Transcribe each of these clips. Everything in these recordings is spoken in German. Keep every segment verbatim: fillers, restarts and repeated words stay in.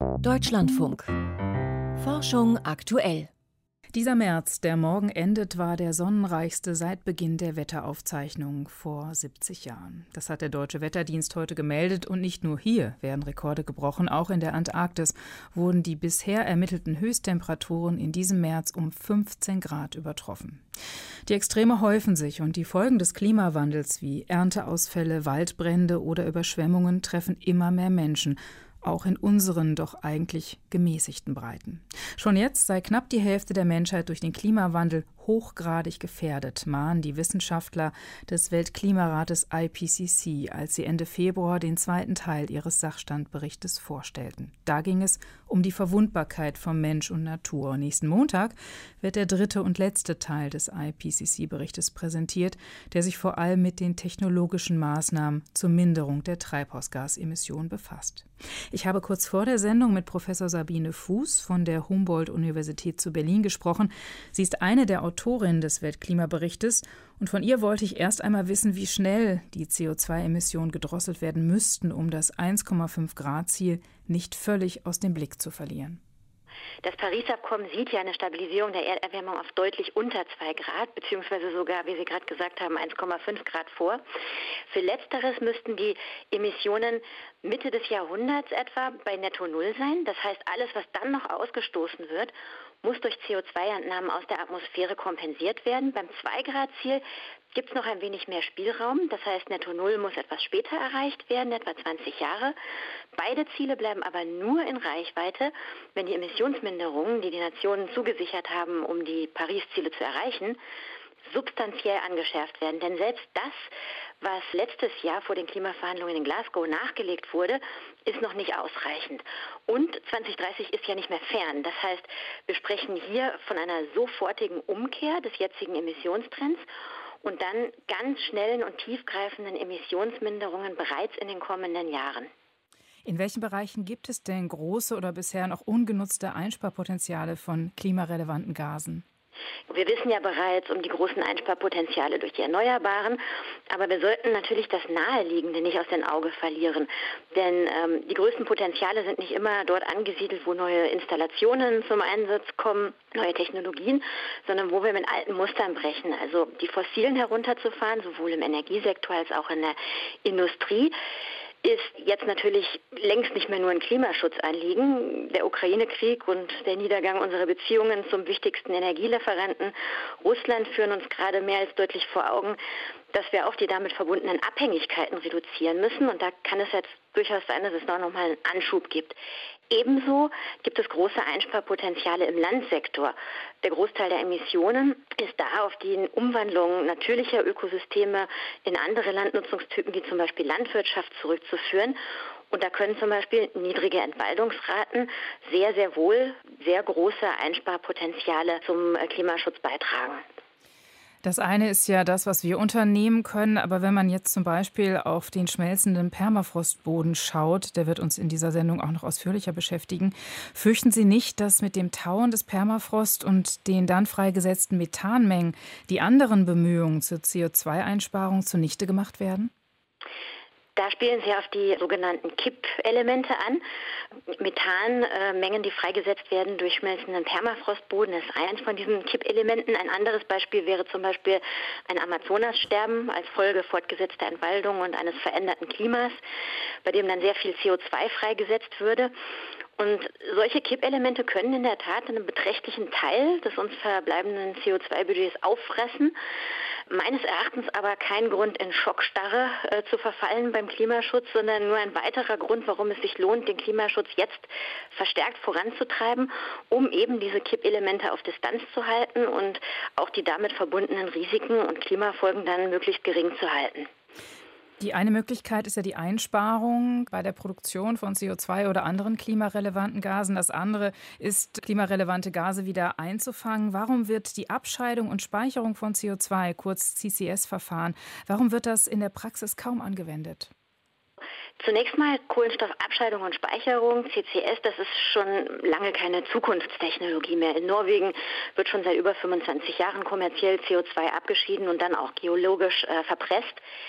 Deutschlandfunk. Forschung aktuell. Dieser März, der morgen endet, war der sonnenreichste seit Beginn der Wetteraufzeichnungen vor siebzig Jahren. Das hat der Deutsche Wetterdienst heute gemeldet. Und nicht nur hier werden Rekorde gebrochen. Auch in der Antarktis wurden die bisher ermittelten Höchsttemperaturen in diesem März um fünfzehn Grad übertroffen. Die Extreme häufen sich und die Folgen des Klimawandels wie Ernteausfälle, Waldbrände oder Überschwemmungen treffen immer mehr Menschen. Auch in unseren doch eigentlich gemäßigten Breiten. Schon jetzt sei knapp die Hälfte der Menschheit durch den Klimawandel hochgradig gefährdet, mahnen die Wissenschaftler des Weltklimarates I P C C, als sie Ende Februar den zweiten Teil ihres Sachstandberichtes vorstellten. Da ging es um die Verwundbarkeit von Mensch und Natur. Nächsten Montag wird der dritte und letzte Teil des I P C C-Berichtes präsentiert, der sich vor allem mit den technologischen Maßnahmen zur Minderung der Treibhausgasemissionen befasst. Ich habe kurz vor der Sendung mit Professor Sabine Fuß von der Humboldt-Universität zu Berlin gesprochen. Sie ist eine der Autorinnen des Weltklimaberichtes und von ihr wollte ich erst einmal wissen, wie schnell die C O zwei Emissionen gedrosselt werden müssten, um das eins Komma fünf Grad Ziel nicht völlig aus dem Blick zu verlieren. Das Paris-Abkommen sieht ja eine Stabilisierung der Erderwärmung auf deutlich unter zwei Grad, beziehungsweise sogar, wie Sie gerade gesagt haben, eins Komma fünf Grad vor. Für Letzteres müssten die Emissionen Mitte des Jahrhunderts etwa bei Netto Null sein. Das heißt, alles, was dann noch ausgestoßen wird, muss durch C O zwei Entnahmen aus der Atmosphäre kompensiert werden. Beim zwei Grad Ziel gibt es noch ein wenig mehr Spielraum. Das heißt, Netto Null muss etwas später erreicht werden, etwa zwanzig Jahre. Beide Ziele bleiben aber nur in Reichweite, wenn die Emissionsminderungen, die die Nationen zugesichert haben, um die Paris-Ziele zu erreichen, substanziell angeschärft werden. Denn selbst das, was letztes Jahr vor den Klimaverhandlungen in Glasgow nachgelegt wurde, ist noch nicht ausreichend. Und zwanzig dreißig ist ja nicht mehr fern. Das heißt, wir sprechen hier von einer sofortigen Umkehr des jetzigen Emissionstrends und dann ganz schnellen und tiefgreifenden Emissionsminderungen bereits in den kommenden Jahren. In welchen Bereichen gibt es denn große oder bisher noch ungenutzte Einsparpotenziale von klimarelevanten Gasen? Wir wissen ja bereits um die großen Einsparpotenziale durch die Erneuerbaren, aber wir sollten natürlich das Naheliegende nicht aus den Augen verlieren. Denn ähm, die größten Potenziale sind nicht immer dort angesiedelt, wo neue Installationen zum Einsatz kommen, neue Technologien, sondern wo wir mit alten Mustern brechen. Also die Fossilen herunterzufahren, sowohl im Energiesektor als auch in der Industrie, ist jetzt natürlich längst nicht mehr nur ein Klimaschutzanliegen. Der Ukraine-Krieg und der Niedergang unserer Beziehungen zum wichtigsten Energielieferanten Russland führen uns gerade mehr als deutlich vor Augen, dass wir auch die damit verbundenen Abhängigkeiten reduzieren müssen. Und da kann es jetzt durchaus sein, dass es da nochmal einen Anschub gibt. Ebenso gibt es große Einsparpotenziale im Landsektor. Der Großteil der Emissionen ist da auf die Umwandlung natürlicher Ökosysteme in andere Landnutzungstypen, wie zum Beispiel Landwirtschaft, zurückzuführen. Und da können zum Beispiel niedrige Entwaldungsraten sehr, sehr wohl sehr große Einsparpotenziale zum Klimaschutz beitragen. Das eine ist ja das, was wir unternehmen können, aber wenn man jetzt zum Beispiel auf den schmelzenden Permafrostboden schaut, der wird uns in dieser Sendung auch noch ausführlicher beschäftigen, fürchten Sie nicht, dass mit dem Tauen des Permafrost und den dann freigesetzten Methanmengen die anderen Bemühungen zur C O zwei Einsparung zunichte gemacht werden? Da spielen Sie auf die sogenannten Kippelemente an. Methanmengen, die freigesetzt werden durch schmelzenden Permafrostboden, ist eins von diesen Kippelementen. Ein anderes Beispiel wäre zum Beispiel ein Amazonassterben als Folge fortgesetzter Entwaldung und eines veränderten Klimas, bei dem dann sehr viel C O zwei freigesetzt würde. Und solche Kippelemente können in der Tat einen beträchtlichen Teil des uns verbleibenden C O zwei Budgets auffressen. Meines Erachtens aber kein Grund, in Schockstarre äh, zu verfallen beim Klimaschutz, sondern nur ein weiterer Grund, warum es sich lohnt, den Klimaschutz jetzt verstärkt voranzutreiben, um eben diese Kippelemente auf Distanz zu halten und auch die damit verbundenen Risiken und Klimafolgen dann möglichst gering zu halten. Die eine Möglichkeit ist ja die Einsparung bei der Produktion von C O zwei oder anderen klimarelevanten Gasen. Das andere ist, klimarelevante Gase wieder einzufangen. Warum wird die Abscheidung und Speicherung von C O zwei, kurz C C S-Verfahren, warum wird das in der Praxis kaum angewendet? Zunächst mal Kohlenstoffabscheidung und Speicherung, C C S, das ist schon lange keine Zukunftstechnologie mehr. In Norwegen wird schon seit über fünfundzwanzig Jahren kommerziell C O zwei abgeschieden und dann auch geologisch äh, verpresst.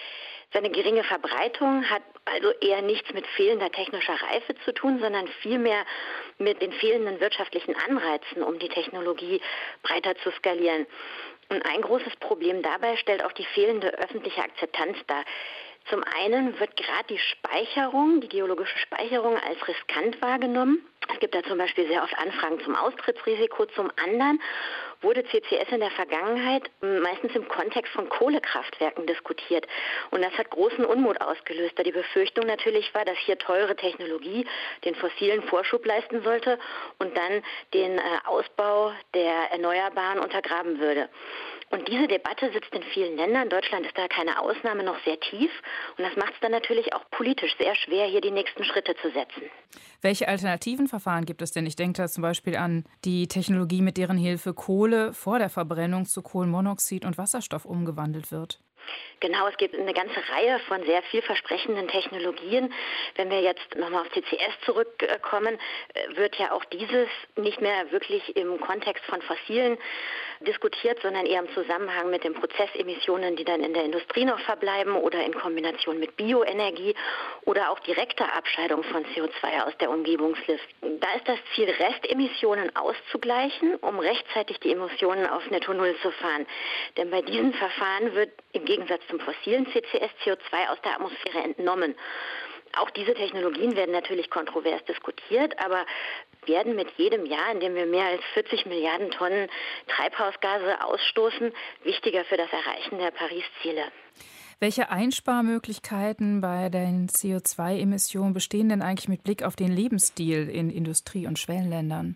Seine geringe Verbreitung hat also eher nichts mit fehlender technischer Reife zu tun, sondern vielmehr mit den fehlenden wirtschaftlichen Anreizen, um die Technologie breiter zu skalieren. Und ein großes Problem dabei stellt auch die fehlende öffentliche Akzeptanz dar. Zum einen wird gerade die Speicherung, die geologische Speicherung als riskant wahrgenommen. Es gibt da zum Beispiel sehr oft Anfragen zum Austrittsrisiko. Zum anderen wurde C C S in der Vergangenheit meistens im Kontext von Kohlekraftwerken diskutiert. Und das hat großen Unmut ausgelöst, da die Befürchtung natürlich war, dass hier teure Technologie den fossilen Vorschub leisten sollte und dann den äh, Ausbau der Erneuerbaren untergraben würde. Und diese Debatte sitzt in vielen Ländern. Deutschland ist da keine Ausnahme, noch sehr tief. Und das macht es dann natürlich auch politisch sehr schwer, hier die nächsten Schritte zu setzen. Welche alternativen Verfahren gibt es denn? Ich denke da zum Beispiel an die Technologie, mit deren Hilfe Kohle vor der Verbrennung zu Kohlenmonoxid und Wasserstoff umgewandelt wird. Genau, es gibt eine ganze Reihe von sehr vielversprechenden Technologien. Wenn wir jetzt nochmal auf C C S zurückkommen, wird ja auch dieses nicht mehr wirklich im Kontext von Fossilen diskutiert, sondern eher im Zusammenhang mit den Prozessemissionen, die dann in der Industrie noch verbleiben oder in Kombination mit Bioenergie oder auch direkter Abscheidung von C O zwei aus der Umgebungsluft. Da ist das Ziel, Restemissionen auszugleichen, um rechtzeitig die Emissionen auf Netto Null zu fahren. Denn bei diesen Verfahren wird im Gegensatz zum fossilen C C S C O zwei aus der Atmosphäre entnommen. Auch diese Technologien werden natürlich kontrovers diskutiert, aber werden mit jedem Jahr, in dem wir mehr als vierzig Milliarden Tonnen Treibhausgase ausstoßen, wichtiger für das Erreichen der Paris-Ziele. Welche Einsparmöglichkeiten bei den C O zwei Emissionen bestehen denn eigentlich mit Blick auf den Lebensstil in Industrie- und Schwellenländern?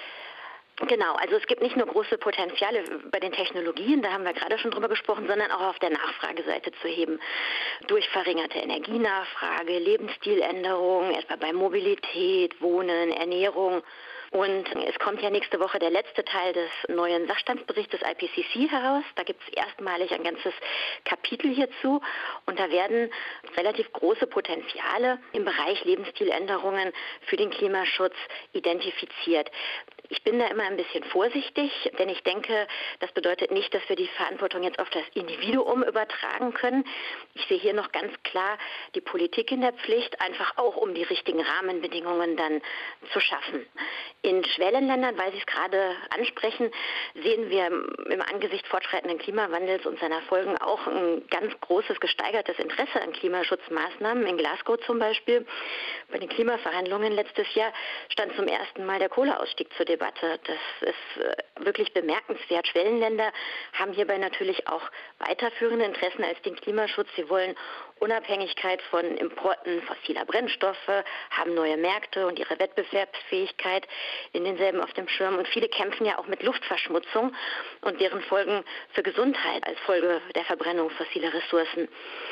Genau, also es gibt nicht nur große Potenziale bei den Technologien, da haben wir gerade schon drüber gesprochen, sondern auch auf der Nachfrageseite zu heben. Durch verringerte Energienachfrage, Lebensstiländerungen, etwa bei Mobilität, Wohnen, Ernährung. Und es kommt ja nächste Woche der letzte Teil des neuen Sachstandsberichts des I P C C heraus. Da gibt es erstmalig ein ganzes Kapitel hierzu. Und da werden relativ große Potenziale im Bereich Lebensstiländerungen für den Klimaschutz identifiziert. Ich bin da immer ein bisschen vorsichtig, denn ich denke, das bedeutet nicht, dass wir die Verantwortung jetzt auf das Individuum übertragen können. Ich sehe hier noch ganz klar die Politik in der Pflicht, einfach auch um die richtigen Rahmenbedingungen dann zu schaffen. In Schwellenländern, weil Sie es gerade ansprechen, sehen wir im Angesicht fortschreitenden Klimawandels und seiner Folgen auch ein ganz großes, gesteigertes Interesse an Klimaschutzmaßnahmen. In Glasgow zum Beispiel, bei den Klimaverhandlungen letztes Jahr, stand zum ersten Mal der Kohleausstieg zur Debatte. Das ist wirklich bemerkenswert. Schwellenländer haben hierbei natürlich auch weiterführende Interessen als den Klimaschutz. Sie wollen Unabhängigkeit von Importen fossiler Brennstoffe, haben neue Märkte und ihre Wettbewerbsfähigkeit in denselben auf dem Schirm. Und viele kämpfen ja auch mit Luftverschmutzung und deren Folgen für Gesundheit als Folge der Verbrennung fossiler Ressourcen.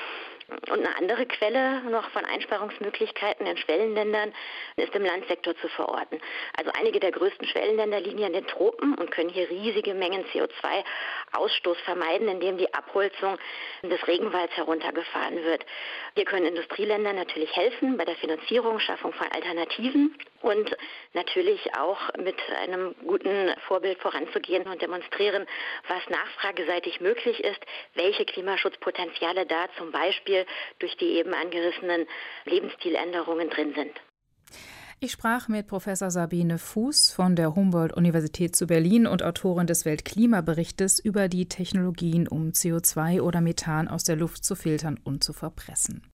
Und eine andere Quelle noch von Einsparungsmöglichkeiten in Schwellenländern ist im Landsektor zu verorten. Also einige der größten Schwellenländer liegen ja in den Tropen und können hier riesige Mengen C O zwei Ausstoß vermeiden, indem die Abholzung des Regenwalds heruntergefahren wird. Hier können Industrieländer natürlich helfen bei der Finanzierung, Schaffung von Alternativen und natürlich auch mit einem guten Vorbild voranzugehen und demonstrieren, was nachfrageseitig möglich ist, welche Klimaschutzpotenziale da zum Beispiel durch die eben angerissenen Lebensstiländerungen drin sind. Ich sprach mit Professor Sabine Fuß von der Humboldt-Universität zu Berlin und Autorin des Weltklimaberichtes über die Technologien, um C O zwei oder Methan aus der Luft zu filtern und zu verpressen.